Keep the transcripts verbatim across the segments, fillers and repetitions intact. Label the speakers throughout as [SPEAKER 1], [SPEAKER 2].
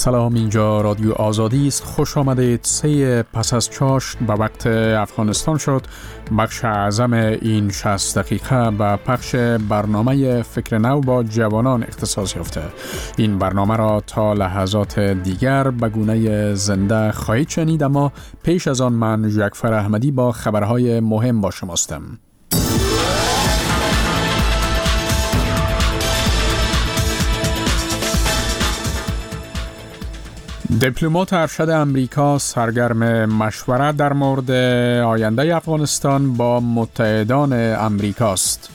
[SPEAKER 1] سلام، اینجا رادیو آزادی است. خوش آمدید. سه پس از چاشت به وقت افغانستان شد. بخش اعظم این شصت دقیقه به پخش برنامه فکر نو با جوانان اختصاص یافته. این برنامه را تا لحظات دیگر به گونه زنده خواهید شنید، اما پیش از آن من جعفر احمدی با خبرهای مهم با شماستم. دیپلمات ارشد امریکا سرگرم مشورت در مورد آینده افغانستان با متحدان امریکاست.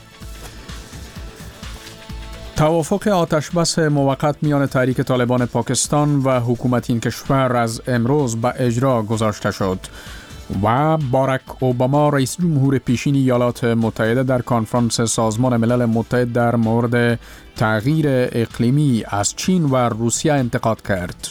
[SPEAKER 1] توافق آتشبس موقت میان تحریک طالبان پاکستان و حکومت این کشور از امروز به اجرا گذاشته شد و باراک اوباما رئیس جمهور پیشین ایالات متحده در کنفرانس سازمان ملل متحد در مورد تغییر اقلیمی از چین و روسیه انتقاد کرد.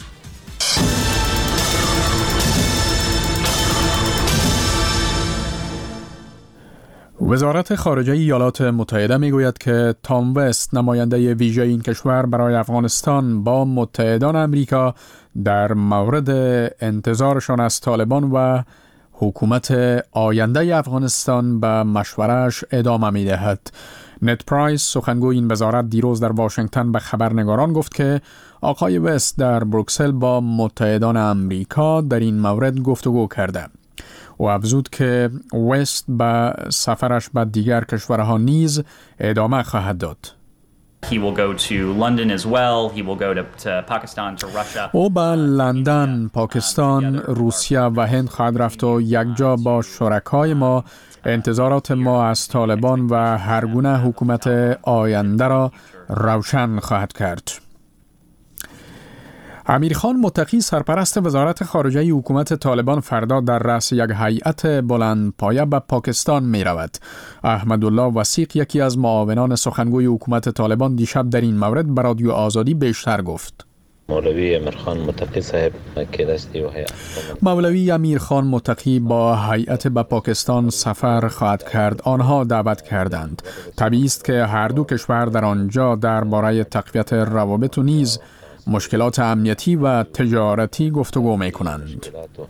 [SPEAKER 1] وزارت خارجه ایالات متحده میگوید که تام وست، نماینده ویژه این کشور برای افغانستان، با متحدان امریکا در مورد انتظارشان از طالبان و حکومت آینده افغانستان به مشوره‌اش ادامه می‌دهد. نت پرایس، سخنگوی این وزارت، دیروز در واشنگتن به خبرنگاران گفت که آقای وست در بروکسل با متحدان امریکا در این مورد گفتگو کرده. و افزود که وست به سفرش به دیگر کشورها نیز ادامه خواهد داد.
[SPEAKER 2] He will go to London as well. He will go to, to Pakistan, to Russia.
[SPEAKER 1] او به لندن، پاکستان، روسیه و هند خواهد رفت و یکجا با شرکای ما انتظارات ما از طالبان و هر گونه حکومت آینده را روشن خواهد کرد. امیر خان متقی، سرپرست وزارت خارجه حکومت طالبان، فردا در رأس یک هیئت بلندپایه به پاکستان می رود. احمدالله وثیق، یکی از معاونان سخنگوی حکومت طالبان، دیشب در این مورد به رادیو آزادی بیشتر گفت.
[SPEAKER 3] مولوی امیر خان متقی صاحب که دستی و هیئت
[SPEAKER 1] مولوی امیر خان متقی با هیئت به پاکستان سفر خواهد کرد. آنها دعوت کردند. طبیعی است که هر دو کشور در آنجا درباره تقویت روابط و نیز مشکلات امنیتی و تجارتی گفتگو می کنند.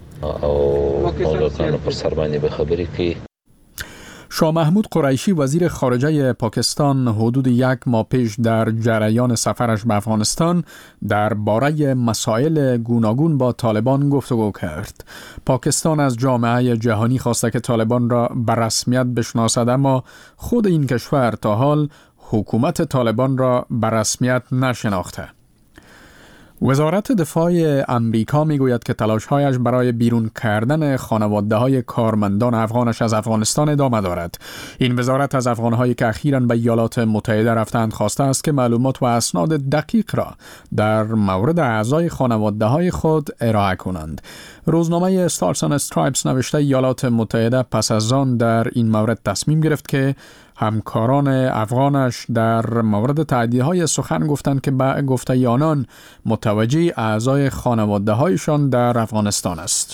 [SPEAKER 1] شاه محمود قریشی، وزیر خارجه پاکستان، حدود یک ماه پیش در جریان سفرش به افغانستان درباره مسائل گوناگون با طالبان گفتگو کرد. پاکستان از جامعه جهانی خواسته که طالبان را به رسمیت بشناسد، اما خود این کشور تا حال حکومت طالبان را به رسمیت نشناخته. وزارت دفاع امریکا میگوید که تلاش‌هایش برای بیرون کردن خانواده‌های کارمندان افغانش از افغانستان ادامه دارد. این وزارت از افغان‌هایی که اخیراً به ایالات متحده رفتند خواسته است که معلومات و اسناد دقیق را در مورد اعضای خانواده‌های خود ارائه کنند. روزنامه استارز اند استرایپس نوشته ایالات متحده پس از آن در این مورد تصمیم گرفت که همکاران افغانش در مورد تهدیدهای سخن گفتند که به گفته آنان متوجه اعضای خانواده‌هایشان در افغانستان است.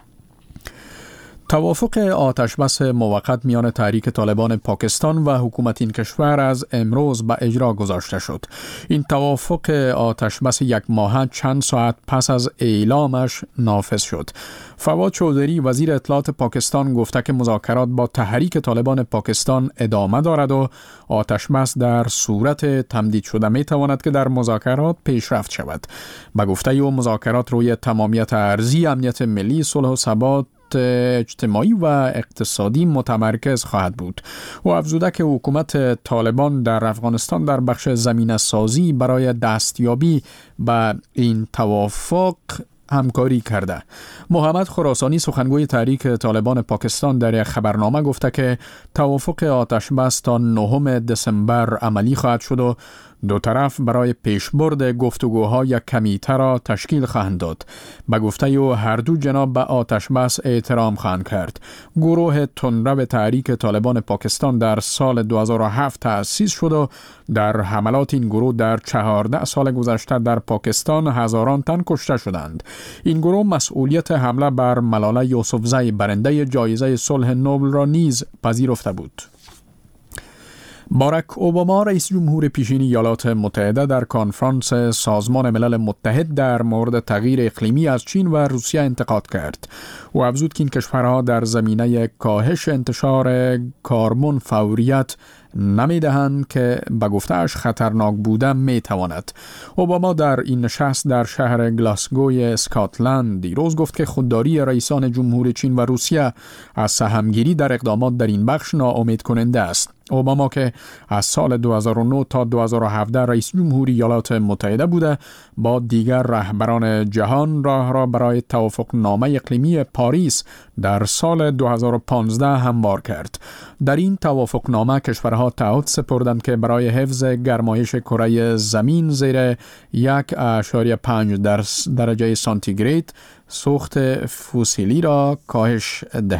[SPEAKER 1] توافق آتشبس موقت میان تحریک طالبان پاکستان و حکومت این کشور از امروز به اجرا گذاشته شد. این توافق آتشبس یک ماهه چند ساعت پس از اعلامش نافذ شد. فواد چودری، وزیر اطلاعات پاکستان، گفته که مذاکرات با تحریک طالبان پاکستان ادامه دارد و آتشبس در صورت تمدید شده می تواند که در مذاکرات پیشرفت شود. به گفته او مذاکرات روی تمامیت ارضی، امنیت ملی، صلح و ثبات اجتماعی و اقتصادی متمرکز خواهد بود. و افزوده که حکومت طالبان در افغانستان در بخش زمینه سازی برای دستیابی به این توافق همکاری کرده. محمد خراسانی، سخنگوی تحریک طالبان پاکستان، در یک خبرنامه گفته که توافق آتشبس تا نهم دسامبر عملی خواهد شد و دو طرف برای پیشبرد گفتگوها یک کمیته را تشکیل خواهند داد. به گفته او هر دو جناب به آتشبس احترام خواهند کرد. گروه تندرو تحریک طالبان پاکستان در سال دو هزار و هفت تأسیس شد و در حملات این گروه در چهارده سال گذشته در پاکستان هزاران تن کشته شدند. این گروه مسئولیت حمله بر ملاله یوسفزئی، برنده جایزه صلح نوبل، را نیز پذیرفته بود. باراک اوباما رئیس جمهور پیشین ایالات متحده در کنفرانس سازمان ملل متحد در مورد تغییر اقلیمی از چین و روسیه انتقاد کرد. او افزود که این کشورها در زمینه کاهش انتشار کربن فوریت نمیدهند که به گفته‌اش خطرناک بوده میتواند. اوباما در این نشست در شهر گلاسگوی اسکاتلند دیروز گفت که خودداری رئیسان جمهور چین و روسیه از سهمگیری در اقدامات در این بخش ناامید کننده است. اوباما که از سال دو هزار و نه تا دو هزار و هفده رئیس جمهور ایالات متحده بوده، با دیگر رهبران جهان راه را برای توافق نامه اقلیمی پاریس در سال دو هزار و پانزده هموار کرد. در این توافق نامه کشورها تعهد سپردند که برای حفظ گرمایش کره زمین زیر یک اشاری پنج درجه سانتیگراد سوخت فسیلی را کاهش دهند.